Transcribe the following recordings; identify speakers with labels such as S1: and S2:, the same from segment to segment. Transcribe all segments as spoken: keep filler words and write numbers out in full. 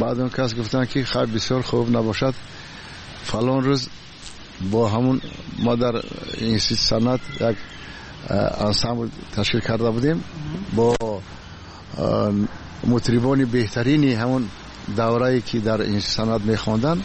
S1: بعد اون کس گفتن که خیلی بسیار خوب نباشد فلان روز با همون ما در اینستیتوت صنعت یک انسامبل تشکیل کرده بودیم با مطربان بهترینی همون دوره‌ای که در این صنعت می‌خواندن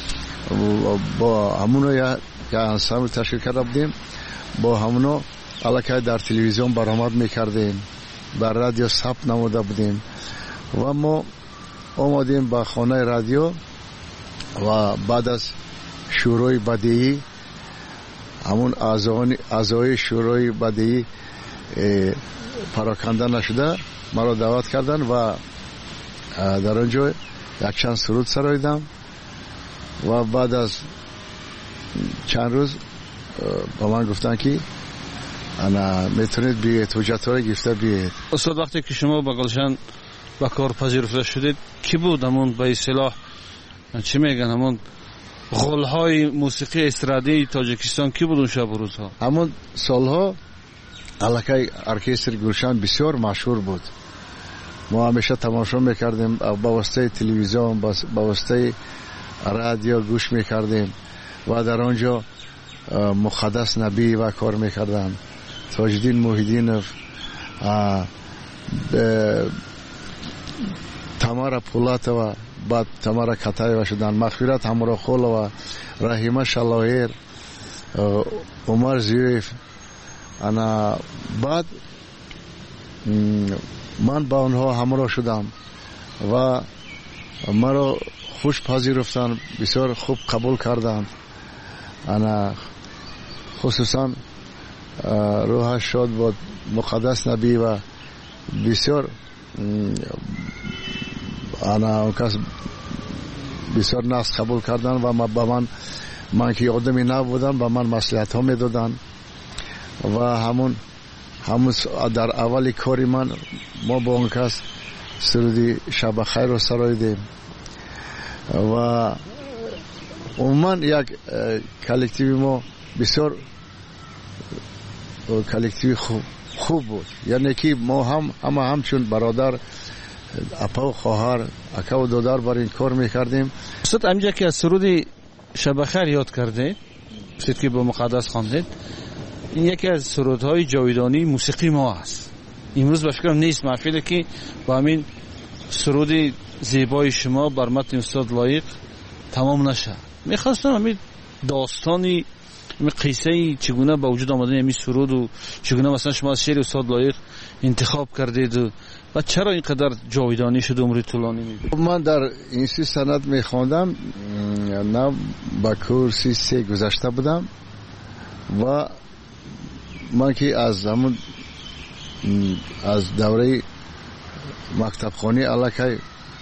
S1: با همونو یک انسامبل تشکیل کرده بودیم با همونو علاقه در تلویزیون برآمد می‌کردیم بر رادیو ثبت نموده بودیم و ما آمدیم به خانه رادیو و بعد از شورای بدیعی همون اعضای شورای بدیعی پراکنده نشده مرا دعوت کردن و در آنجا یک چند سرود سراییدم و بعد از چند روز با من گفتن که انا میتونید بیاید حجت های گفته بیاید.
S2: استاد وقتی که شما با گلشن با کار پذیرفته شدید کی بود همون به اصطلاح چی میگن همون غلهای موسیقی استرادی تاجیکستان کی بود اون شب و روزها؟
S1: همون سالها علاقه ارکستر گلشن بسیار مشهور بود. ما همیشه تماشا میکردیم با واسطه تلویزیون با واسطه رادیو گوش میکردیم و در آنجا مقدس نبی و کار میکردن تاجدین موحیدینوف تمارا پولاتوا بعد تمارا کتایوا شدن مغفرت همراه خولوا رحیمه شلایر عمر زیرف انا بعد من با آنها همراه شدم و مرا خوش پذیرفتن بسیار خوب قبول کردند انا خصوصا روحش شاد بود مقدس نبی و بسیار انا اون کس بسیار ناس قبول کردن و با من من که آدمی نبودم با من مصلحت ها میدادن و همون همون در اولی کاری من ما با اون کس سرودی شب خیر رو سراییدیم و عموما یک کلکتیوی ما بسیار کلکتیوی خوب خوب بود یعنی که ما هم همه همچون برادر اپا و خواهر اکا و دادر بر این کار میکردیم.
S2: استاد امجا که از سرودی شب خیر یاد کرده سید که با مقدس خواندید این یکی از سرودهای جاویدانی موسیقی ما است. امروز به فکرم نیست محفلی که با همین سرود زیبای شما بر متن استاد لایق تمام نشه. میخواستم همین داستانی همین قصه چگونه با وجود آمدن همین سرود و چگونه مثلا شما از شعر استاد لایق انتخاب کردید و و چرا اینقدر جاویدانی شد عمر طولانی میده؟
S1: من در اینستیتوت صنعت میخواندم نه با کورسی سه گذشته بودم و من که از همون از دوره مکتب خانی علاقه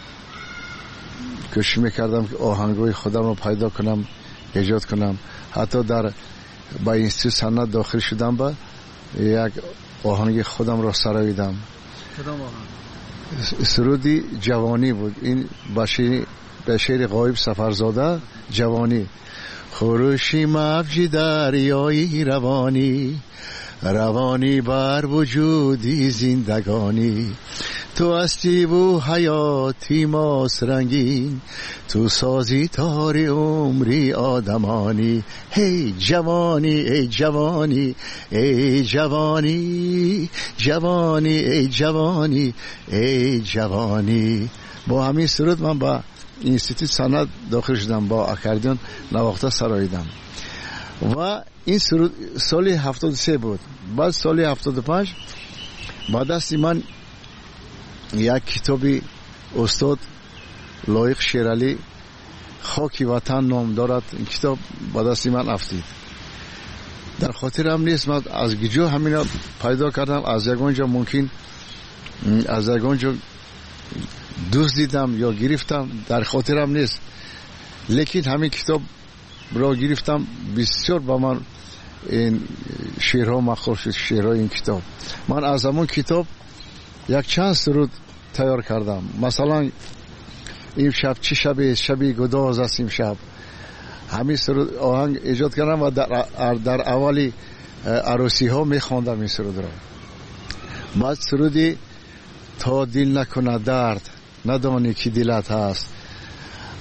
S1: کوشش میکردم که آهنگوی خودم رو پیدا کنم ایجاد کنم حتی در با اینستیتوت صنعت داخل شدم با یک آهنگ خودم رو سراییدم.
S2: کدام آهنگ؟
S1: سرودی جوانی بود این به شعر غایب سفرزاده جوانی خروشی مفجی دریایی روانی روانی بر وجودی زندگانی تو هستی و حیاتی ماست رنگین تو سازی تاری عمری آدمانی هی جوانی ای جوانی ای جوانی جوانی ای جوانی ای جوانی. با همین سرود من با اینستیتوت صنعت داخل شدم با اکاردیون نواخته سراییدم و این سرود سال هفتاد و سه بود. بعد سال هفتاد و پنج با دست من یک کتابی استاد لایق شیرالی خاکی وطن نام دارد این کتاب با دست من افتید در خاطرم نیست من از گیجو همینا پیدا کردم از یگانجا ممکن از یگانجا دوست دیدم یا گرفتم در خاطرم نیست لیکن همین کتاب را گرفتم بسیار با من این شعرها مخصوص شد شعرهای این کتاب من از همون کتاب یک چند سرود تیار کردم مثلا این شب چی شبی شبی گداز است این شب همین سرود آهنگ ایجاد کردم و در, در اولی عروسی ها میخواندم این سرود را. بعد سرودی تا دل نکنه درد ندانی کی دلت هست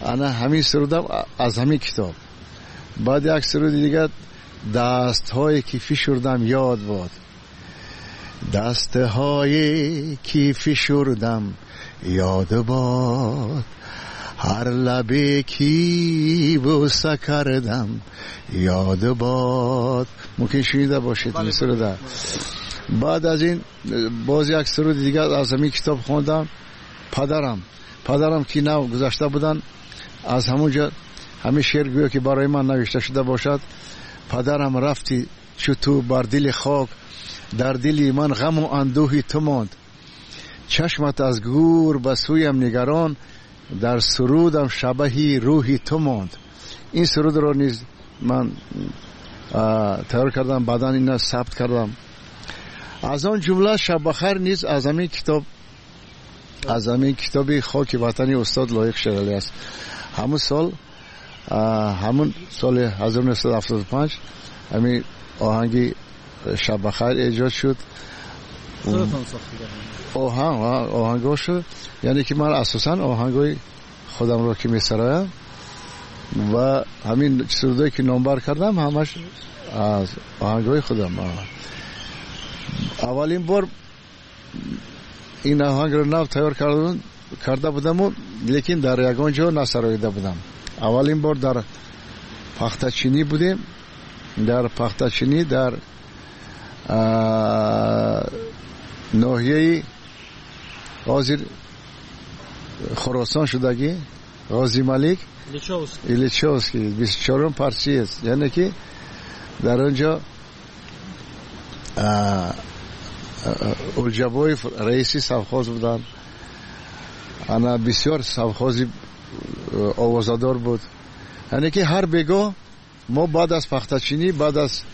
S1: انا همین سرودم از همین کتاب. بعد یک سرود دیگه دست های که فشردم یاد باد، دست های که فشردم یاد باد، هر لبی که بوسه کردم یاد باد. ممکن شنیده باشید این سرود. بعد از این باز یک سرود دیگه از همین کتاب خوندم. پدرم پدرم که نو گذشته بودن، از همونجا همین شعر گویا که برای من نوشته شده باشد. پدرم رفتی چو تو بر دل خاک، در دلی من غم و اندوهی تو ماند، چشمت از گور به سویم نگران، در سرودم شبهی روحی تو ماند. این سرود رو نیز من تیار کردم، بعدا این ثبت کردم. از آن جمله شب بخیر نیز از همین کتاب از همین کتاب خاک وطنی استاد لایق شعرالی است. همون سال همون سال هزار و نهصد و هفتاد و پنج همین آهنگی شب بخیر ایجاد شد. آهنگ آهنگو شد، یعنی که من اساسا آهنگای خودم رو که میسرایم و همین سرودایی که نامبر کردم همش از آهنگای خودم. اولین بار این آهنگ رو نو تیار کردم کرده بودم، لیکن در یگان جا نسراییده بودم. اولین بار در پختچینی بودیم، در پختچینی در ناحیه غازی خراسان شدگی، غازی ملک ایلیچوسکی بیست و چهارم پارچی است. یعنی که در اونجا الجبای رئیسی سوخاز بودن. انا بسیار سوخازی آوازدار بود. یعنی که هر بگاه ما بعد از پختچینی، بعد از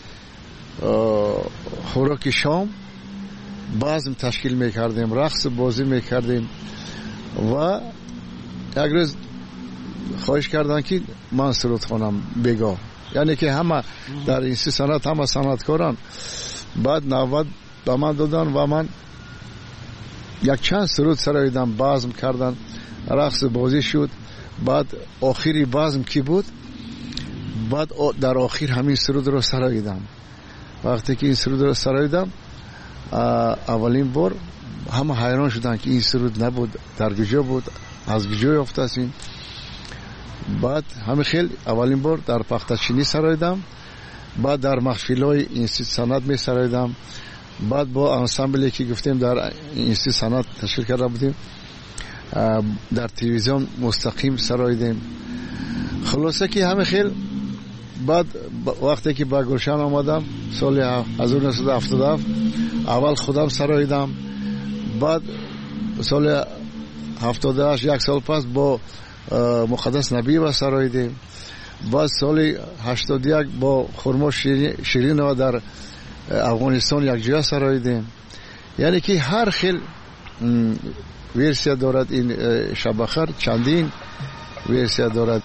S1: خوراک شام بازم تشکیل میکردیم، رقص بازی میکردیم و یک روز خواهش کردن که من سرود خوانم بگاه. یعنی که همه در این سی سنت همه صنعتکاران بعد نوبت به من دادن و من یک چند سرود سراییدم، بازم کردن، رقص بازی شد. بعد آخری بازم کی بود، بعد در آخر همین سرود رو سراییدم. وقتی که این سرود رو سراییدم اولین بار همه حیران شدن که این سرود نبود، در کجا بود، از کجا یافته است این. بعد همه خیلی اولین بار در پختچینی سراییدم، بعد در محفل‌های اینستیت سند می سراییدم، بعد با انسامبلی که گفتیم در اینستیت سند تشکیل کرده بودیم در تلویزیون مستقیم سراییدیم. خلاصه که همه خیلی بعد وقتی که با گلشن آمدم سال هزار و نهصد و هفتاد و هفت اول خودم سراییدم، بعد سال هفتاد و هشت یک سال پس با مقدس نبی و سراییدیم، بعد سال هشتاد و یک با خرما شیرین و در افغانستان یک جای سراییدیم. یعنی که هر خیل ورسیا دارد این شب بخیر، چندین ورسیا دارد.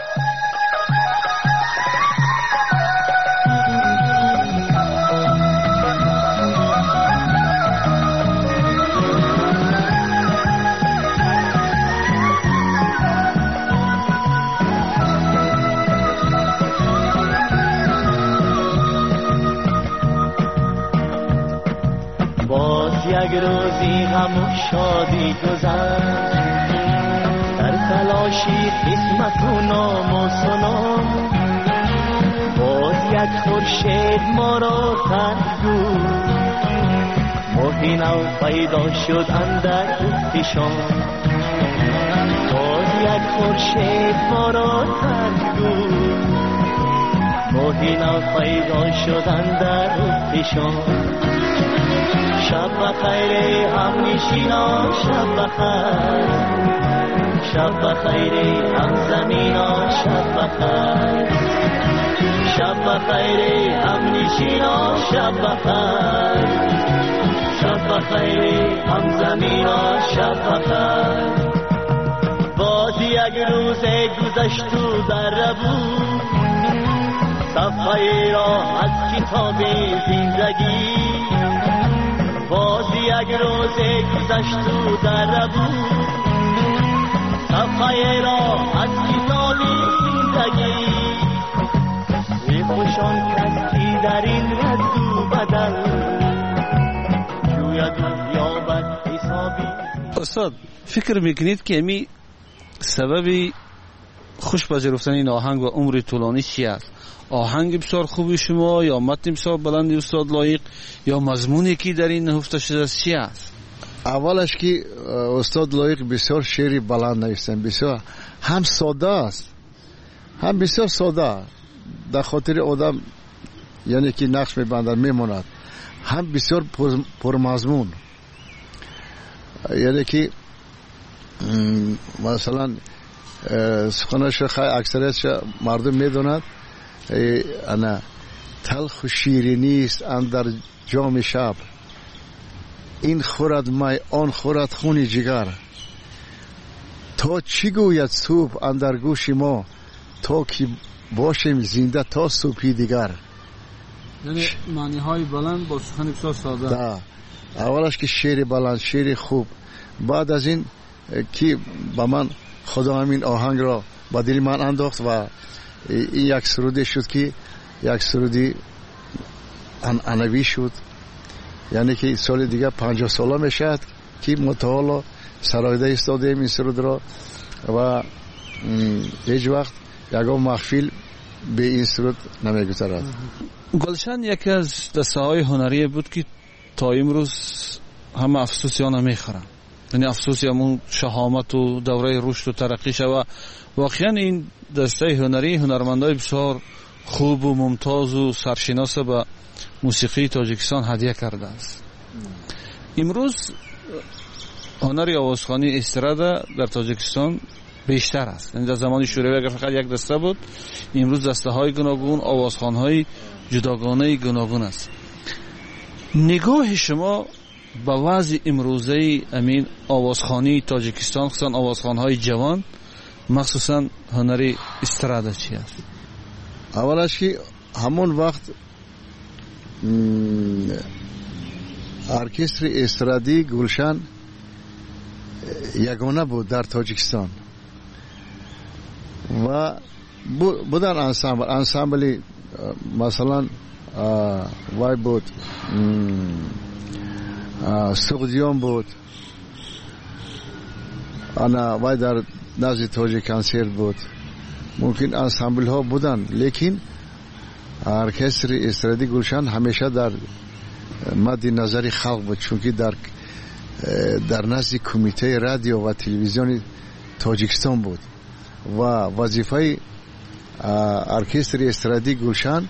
S3: یک روزی غم و شادی گذشت، در تلاشی قسمت و نام و سنام، باز یک خورشید ما را ترک گفت، ماهی نو پیدا شد اندر افقشان. باز یک خورشید ما را ترک گفت، ماهی نو پیدا شد اندر افقشان. شب بخیر هم نشینا، شب بخیر، شب بخیر هم زمینا، شب بخیر، شب بخیر هم نشینا، شب بخیر، شب بخیر هم زمینا، شب بخیر. باز یک روز گذشت و در بود، صفحه را از کتاب زندگی. باز یک روز گذشت و در بود، صفحه را از
S2: استاد فکر میکنید که امی سببی خوش پذیرفتن این آهنگ و عمر طولانی چی است؟ آهنگ بسیار خوبی شما یا متن بسیار بلندی استاد لایق یا مضمونی که در این نهفته شده است چی است؟
S1: اولش که استاد لایق بسیار شعری بلند نوشتن، بسیار هم ساده است، هم بسیار ساده در خاطر آدم یعنی که نقش میبندن میموند، هم بسیار پرمضمون، یعنی که مثلا سخنش اکثریت مردم میدونند انا تلخ و شیرینی است اندر جام شب، این خورد می آن خورد خون جگر، تا چی گوید صبح اندر گوش ما، تا که باشیم زنده تا صبحی دیگر.
S2: یعنی معنی های بلند با سخن بسیار ساده.
S1: دا اولش که شعر بلند، شعر خوب. بعد از این که با من خدا همین آهنگ را با دل من انداخت و این یک سرودی شد که یک سرودی عنعنوی شد، یعنی که سال دیگه پنجاه ساله میشد که متعالا سرایده ایستادیم این سرود را و هیچ وقت یکم محفل به این سرود نمیگذرد.
S2: گلشن یکی از دسته های هنری بود که تا امروز همه افسوسیان میخورن، یعنی افسوسی همون شهامت و دوره رشد و ترقیش و واقعا این دسته هنری هنرمندای بسیار خوب و ممتاز و سرشناس به موسیقی تاجیکستان هدیه کرده است. امروز هنر آوازخوانی استرادا در تاجیکستان بیشتر است، یعنی در زمان شوروی اگر فقط یک دسته بود، امروز دسته های گوناگون، آوازخوان های جداگانه گوناگون است. نگاه شما با وضع امروزه امین آوازخوانی تاجیکستان، خصوصا آوازخوان های جوان، مخصوصا هنر استرادا چی است؟
S1: اولش که همون وقت ارکستر استرادی گلشن یگانه بود در تاجیکستان و بودن انسامبل انسامبلی مثلا وای بود، سقدیان بود، انا وای در نزد تاجیک کنسرت بود، ممکن انسامبل ها بودن، لیکن ارکستر استرادی گلشن همیشه در مد نظر خلق بود، چون که در در نزد کمیته رادیو و تلویزیون تاجیکستان بود و وظیفه ارکستر استرادی گلشن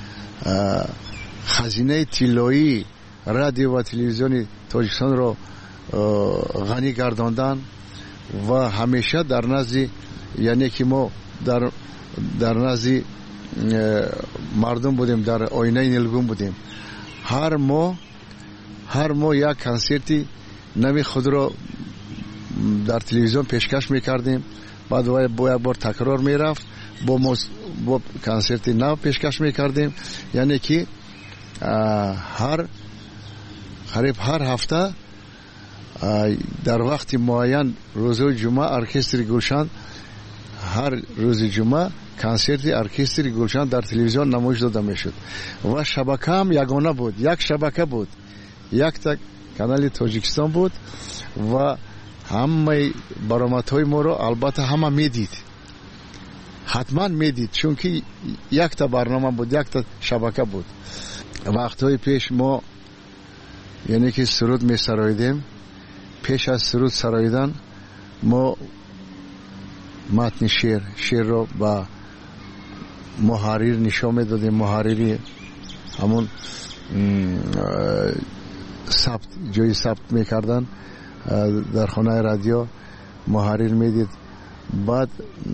S1: خزینه طلایی رادیو و تلویزیون تاجیکستان را غنی گرداندن و همیشه در نزد یعنی که ما در در نزد مردم بودیم، در آینه نیلگون بودیم، هر ماه هر ماه یک کنسرتی نوی خود را در تلویزیون پیشکش میکردیم، بعد با یک بار تکرار میرفت، با, موس... با کنسرتی نو پیشکش میکردیم، یعنی که هر قریب هر هفته در وقت معین روز جمعه ارکستر گلشن هر روز جمعه کنسرت ارکستر گلشن در تلویزیون نمایش داده میشد و شبکه هم یگانه بود، یک شبکه بود، یک تک کانال تاجیکستان بود و همه برآمدهای ما رو البته همه میدید، حتما میدید، چون که یک تا برنامه بود، یک تا شبکه بود. وقتهای پیش ما یعنی که سرود می سرایدیم، پیش از سرود سرایدن ما متن شعر شعر رو با محرر نشان میدادیم، محرری همون ثبت جای ثبت میکردن در خانه رادیو محرر میدید. بعد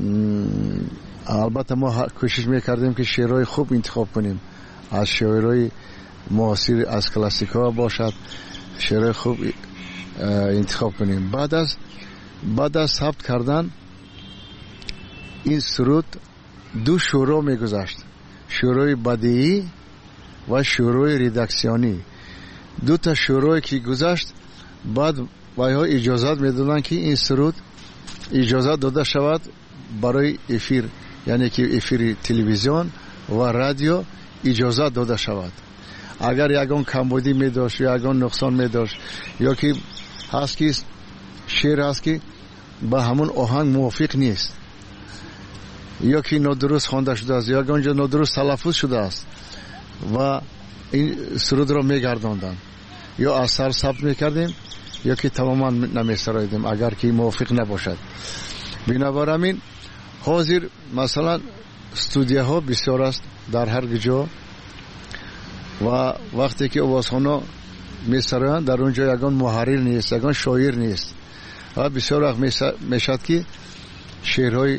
S1: البته ما کوشش میکردیم که شعرهای خوب انتخاب کنیم، از شعرهای معاصر، از کلاسیکا باشد، شعرهای خوب انتخاب کنیم. بعد از بعد از ثبت کردن این سرود دو شروع میگذاشت، شروع بدیعی و شروع ریداکسیونی. دو تا شروعی که گذاشت بعد وایها اجازت میدادن که این سرود اجازت داده شود برای افیر، یعنی که افیر تلویزیون و رادیو اجازت داده شود. اگر یگان کمبودی می داشت یا یگان نقصان می داشت یا که هست که شعر است که با همون آهنگ موافق نیست، یا که نادرست خوانده شده است یا اونجا نادرست تلفظ شده است و این سرود را میگرداندن، یا از سر ثبت میکردیم یا که تماما نمیسرایدیم اگر که موافق نباشد. بنابراین حاضر مثلا استودیوها بسیار است در هر جا و وقتی که آوازخوان‌ها میسرایند در اونجا یگان محرر نیست، یگان شاعر نیست و بسیار وقت میشد که شعرهای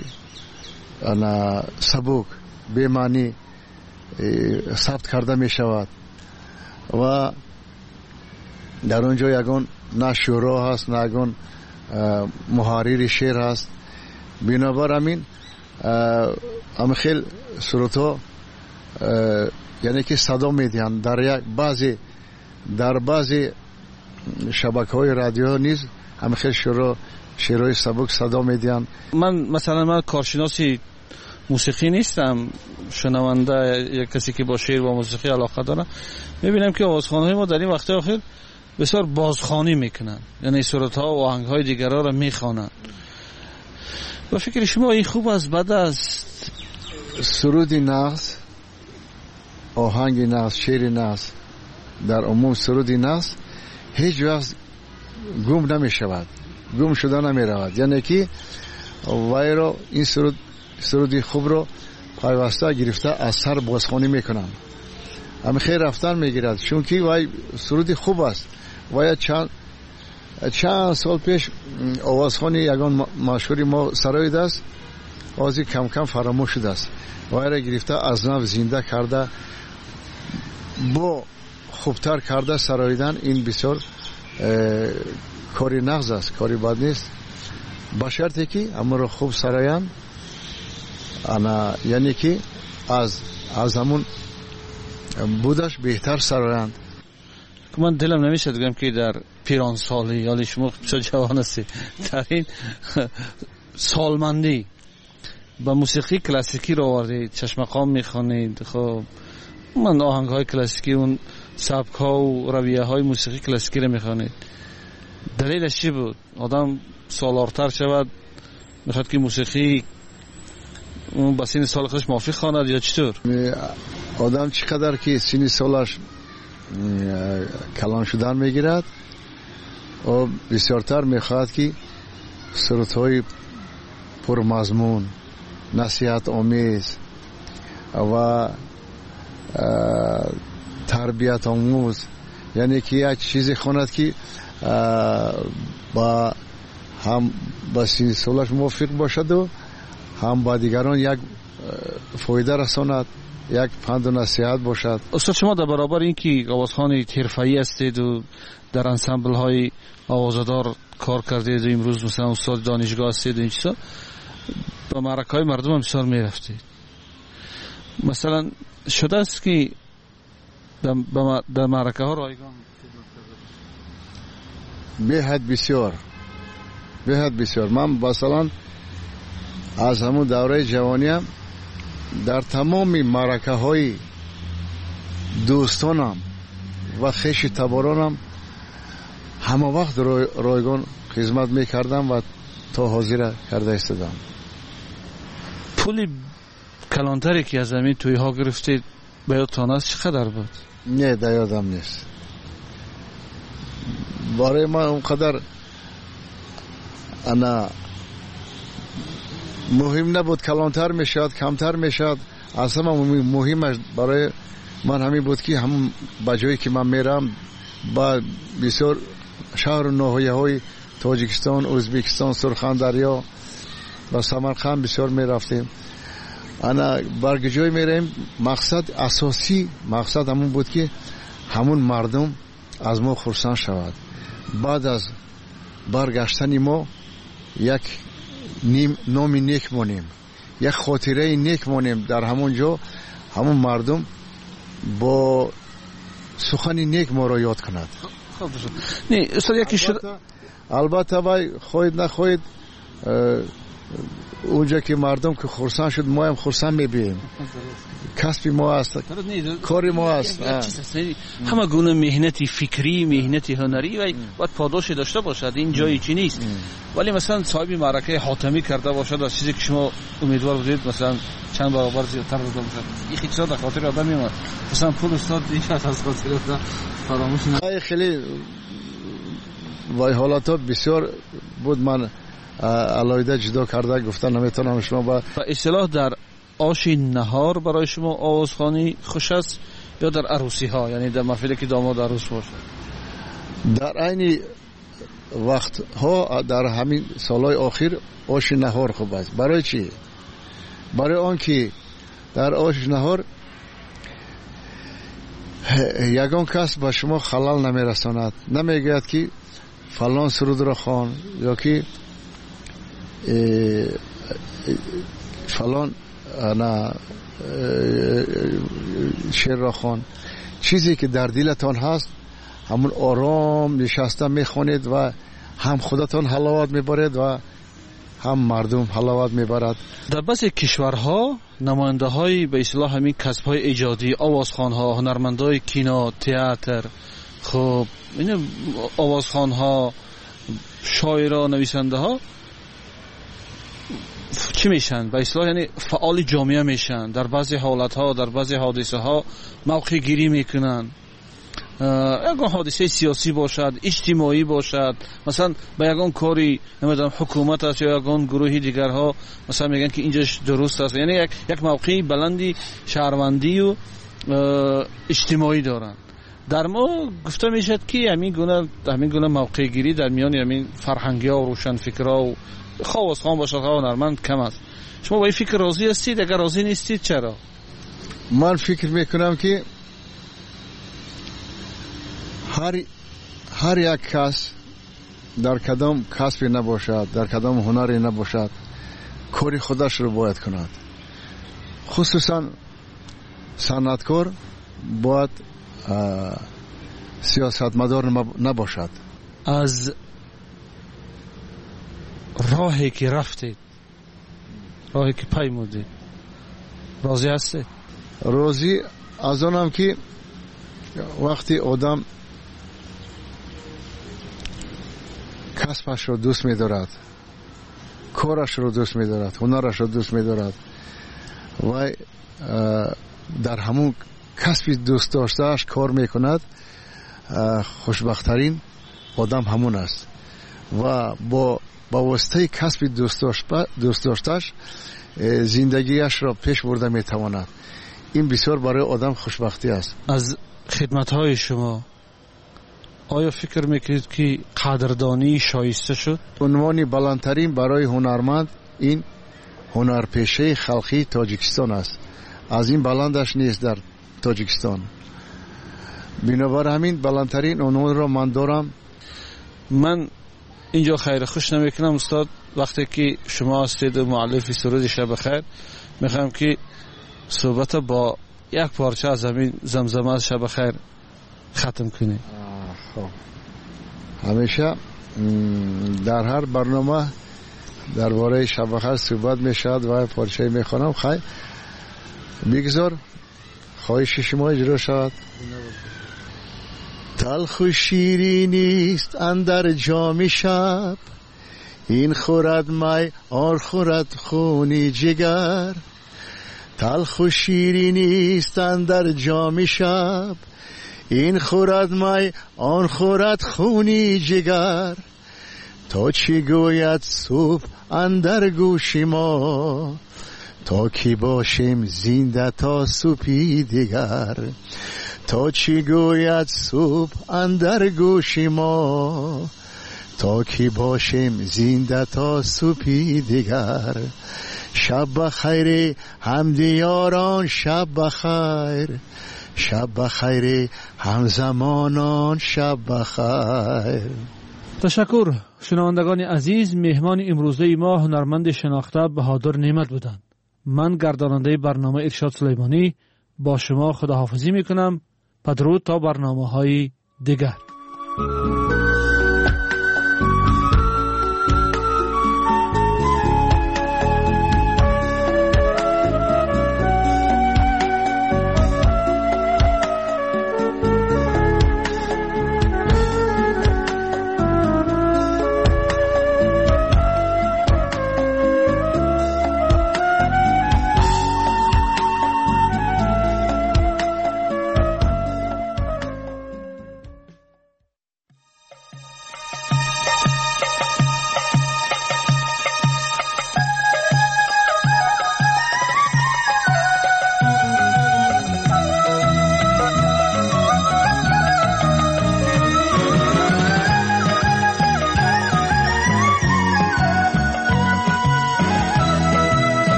S1: سبک به معنی ثبت کرده می شود و در اونجا یگان نه شورا هست نه یگان محرر شعر هست. بنابراین هم خیلی سرودها یعنی که صدا میدهند در یک بعضی در بعضی شبکه‌های رادیو نیز هم خیلی شعرها شعرهای سبک صدا میدهند.
S2: من مثلا من کارشناسی موسیقی نیستم، شنونده یک کسی که با شعر و موسیقی علاقه داره، میبینم که آوازخوان‌های ما در این وقت آخر بسیار بازخوانی میکنن، یعنی سرودها و آهنگ‌های دیگرها را میخوانند. با فکر شما این خوب است بد است؟
S1: سرود نغز، آهنگ نغز، شعر نغز، در عموم سرود نغز هیچ وقت گم نمی شود، گم شده نمی رود، یعنی که وای را این سرود سرودی خوب رو پیوسته گرفته از سر بازخوانی میکنن، همه خیر رفتن میگیرد، چون که وای سرودی خوب است. وای چند چند سال پیش آوازخوانی یگان مشهوری ما سرایید است، آزی کم کم فراموش شده است، وای را گرفته از نو زنده کرده با خوبتر کرده سراییدن. این بسیار کاری نغز است، کاری بد نیست، با شرطی که اما رو خوب سرایند، انا یعنی که از از همون بودش بهتر سرایند.
S2: من دلم نمیشه بگم که در پیران سالی یا شما چه جوان هستی در این سالمندی با موسیقی کلاسیکی رو آوردید، چشمقام میخوانید. خب من آهنگ های کلاسیکی اون سبک ها و رویه های موسیقی کلاسیکی رو میخوانید، دلیلش چی بود؟ آدم سالارتر شود میخواد که موسیقی اون با سین سال خودش موافق خواند یا چطور؟
S1: آدم چقدر که سین سالش کلان شدن میگیرد و بسیارتر میخواهد که سرودهای پرمضمون، نصیحت آمیز و تربیت آموز، یعنی که یک چیزی خواند که با هم با سین سالش موافق باشد و هم با دیگران یک فایده رساند، یک پند و نصیحت باشد.
S2: استاد شما در برابر این که آوازخوان حرفه‌ای هستید و در انسمبل های آوازدار کار کردید و امروز مثلا استاد دانشگاه هستید و این چیزا، با معرکه های مردم هم بسیار می رفتید. مثلا شده است که در معرکه ها رایگان
S1: به حد بسیار به حد بسیار من مثلا از همون دوره جوانیم در تمام معرکه های دوستانم و خویش تبارانم همه وقت رایگان خدمت میکردم و تا حاضر کرده استدم.
S2: پولی کلانتری که از همین توی ها گرفتید به یادتان است چقدر بود؟
S1: نه در یادم نیست، برای ما اونقدر انا مهم نبود، کلانتر میشد کمتر میشد، اصلا مهمش برای من همین بود که هم با جایی که من میرم با بسیار شهر و ناحیه های تاجیکستان، ازبکستان، سرخندریا و سمرقند بسیار میرفتیم. انا برگ جای میریم، مقصد اساسی مقصد همون بود که همون مردم از ما خرسند شود، بعد از برگشتن ما یک نیم نامی نیک مانیم، یک خاطره نیک مانیم در همون جا، همون مردم با سخن نیک ما را یاد کند.
S2: نه استاد یکی شد
S1: البته وای خواهید نخواهید اونجا که مردم که خرسان شد ما هم خرسان میبینیم. کسب ما است، کار ما است.
S2: همه گونه مهنتی فکری، مهنتی هنری و باید پاداش داشته باشد. این جایی چی نیست. ولی مثلا صاحب معرکه حاتمی کرده باشد از چیزی که شما امیدوار بودید مثلا چند برابر زیادتر بوده باشد، این خیلی در خاطر آدم میاد. مثلا پول استاد دیگه از خاطر آدم فراموش نمیشه.
S1: خیلی وای حالات بسیار بود. من علایده جدا کرده گفتن نمیتونم شما با
S2: اصطلاح در آش نهار برای شما آوازخوانی خوش است یا در عروسی ها، یعنی در محفلی که داماد عروس باشه؟
S1: در عین وقت ها در همین سالهای آخر آش نهار خوب است. برای چی؟ برای آن که در آش نهار یگان کس با شما خلال نمیرساند، نمیگوید که فلان سرود را خوان یا که فلان نه شعر را خوان. چیزی که در دلتان هست همون آرام نشسته میخوانید و هم خودتان حلاوت میبرید و هم مردم حلاوت میبرد.
S2: در بعضی کشورها نماینده های به اصطلاح همین کسب های ایجادی، آوازخوان ها، هنرمندای کینو، تئاتر، خب این آوازخوان ها، شاعران، نویسنده ها چی میشن؟ به اصطلاح یعنی فعال جامعه میشن. در بعضی حالت ها، در بعضی حادثه ها موقع گیری میکنن. یگان حادثه سیاسی باشد، اجتماعی باشد، مثلا به یگان کاری نمیدونم حکومت است یا یگان گروهی دیگر ها مثلا میگن که اینجاش درست است، یعنی یک یک موقعی بلندی شهروندی و اجتماعی دارن. در ما گفته میشد که همین گونه همین گونه موقع گیری در میان همین فرهنگی ها و روشن فکرها و خواستخوان باشد ها هنرمند کم است. شما با این فکر راضی هستید؟ اگر راضی نیستید چرا؟
S1: من فکر میکنم که هر هر یک کس در کدام کسبی نباشد، در کدام هنری نباشد، کاری خودش رو باید کند. خصوصا صنعتکار باید سیاستمدار نباشد.
S2: از راهی که رفتید، راهی که پیمودید، راضی هستید؟
S1: راضی از آنم که وقتی آدم کسبش رو دوست می دارد، کارش رو دوست می دارد، هنرش رو دوست می دارد و در همون کسبی دوست داشتهش کار می کند، خوشبختترین آدم همون است و با با واسطه کسبی دوست داشتهش زندگیش را پیش برده می تواند. این بسیار برای آدم خوشبختی است.
S2: از خدمت‌های شما آیا فکر میکنید که قدردانی شایسته شد؟
S1: عنوان بلندترین برای هنرمند این هنرپیشه خلقی تاجیکستان است. از این بلندش نیست در تاجیکستان. بنابر همین بلندترین عنوان را من دارم.
S2: من اینجا خیر خوش نمیکنم استاد، وقتی که شما هستید مؤلف سرود شب خیر، میخوام که صحبت با یک پارچه از همین زمزمه از شب خیر ختم کنید.
S1: خب همیشه در هر برنامه درباره شب خیر صحبت میشد و پارچه میخوانم. خیر بگذار خواهش شما اجرا شود. تلخ و شیرینیست اندر جام شب، این خورد می آن خورد خونی جگر. تلخ و شیرینیست اندر جام شب، این خورد می آن خورد خونی جگر. تا چی گوید صبح اندر گوش ما، تا کی باشیم زنده تا صبحی دیگر. تا چی گوید صبح اندر گوش ما، تا کی باشیم زنده تا صبحی دیگر. شب بخیر همدیاران، شب بخیر، شب بخیر همزمانان، شب بخیر.
S4: تشکر. شنوندگان عزیز، مهمان امروزه ما هنرمند شناخته بهادر نعمت بودند. من گرداننده برنامه ارشاد سلیمانی با شما خداحافظی میکنم. بدرود تا برنامه های دیگر.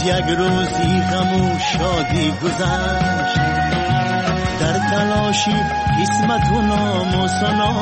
S3: یک روزی غم و شادی گذشت، در تلاشی قسمت و نام و سنا.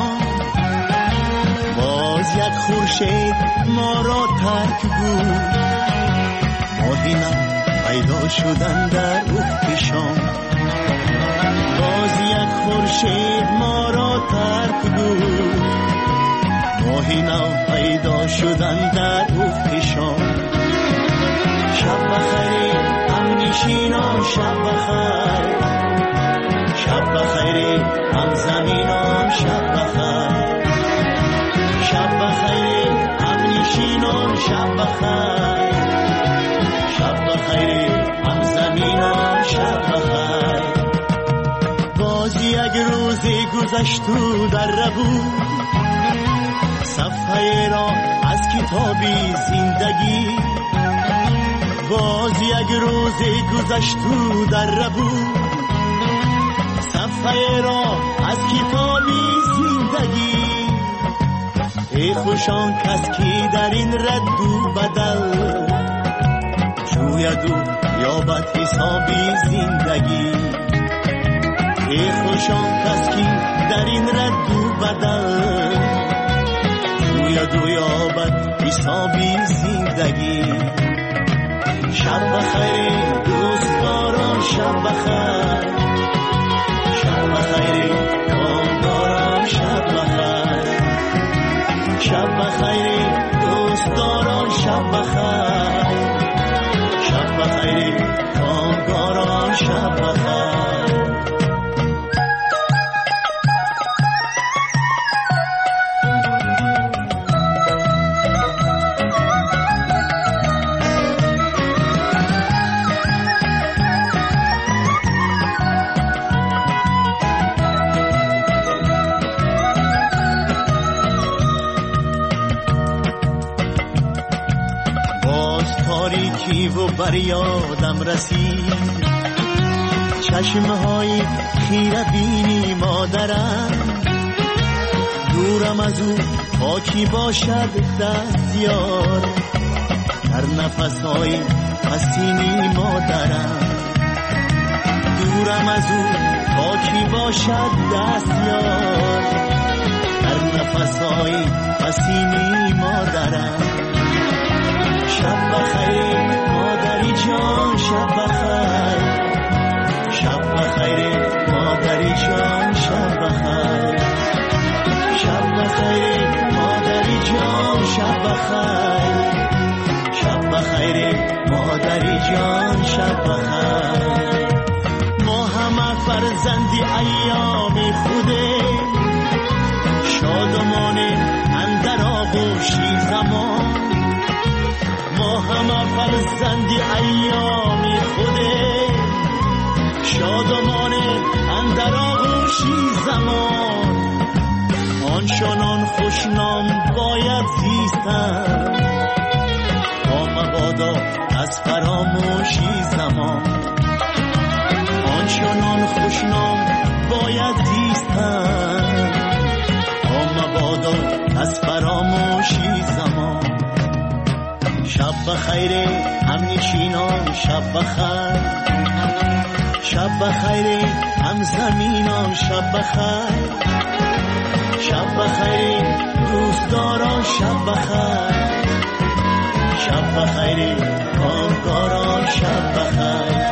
S3: باز یک خورشید ما را ترک بود، ماهی نو پیدا شدن در افق شام. باز یک خورشید ما را ترک بود، ماهی نو پیدا شدن در افق شام. شب بخیر هم نشینان، شب بخیر، شب بخیر هم زمینان، شب بخیر، شب بخیر هم نشینان، شب بخیر، شب بخیر هم زمینان، شب بخیر. باز یک روزی گذشت و در بود، صفحه را از کتابی زندگی. باز یک روزی گذشت و در بود، صفحه را از کتابی زندگی. ای خوشان کس کی در این رد و بدل، جوید و یابد حسابی زندگی. ای خوشان کس کی در این رد و بدل، جوید و یابد حسابی زندگی. شب بخیر دوستداران، شب بخیر، شب بخیر کامگاران، شب بخیر، شب بخیر دوستداران، شب بخیر، شب بخیر کامگاران، شب بخیر. و بر یادم رسید چشمهای خیره بینی مادرم. دورم از او پاکی باشد دستیار، در نفسهای پسینی مادرم. دورم از او پاکی باشد دستیار، در نفسهای پسینی مادرم. شب بخیر مادری جان، شب بخیر، شب بخیر مادری جان، شب بخیر، شب بخیر مادری جان، شب بخیر، شب بخیر مادری جان، شب بخیر. ما همه فرزندی ایام خوده، شادمانه اندر آغوشی زمان. ما همه فرزندی ایامی خوده، شادمانه اندر آغوشی زمان. آنچنان خوشنام باید زیستن، تا مبادا از فراموشی زمان. آنچنان خوشنام باید زیستن، تا مبادا از فراموشی زمان. شب بخیر هم نشینان، شب بخیر، شب بخیر هم زمینان، شب بخیر، شب بخیر دوستداران، شب بخیر، شب بخیر کامگاران، شب بخیر.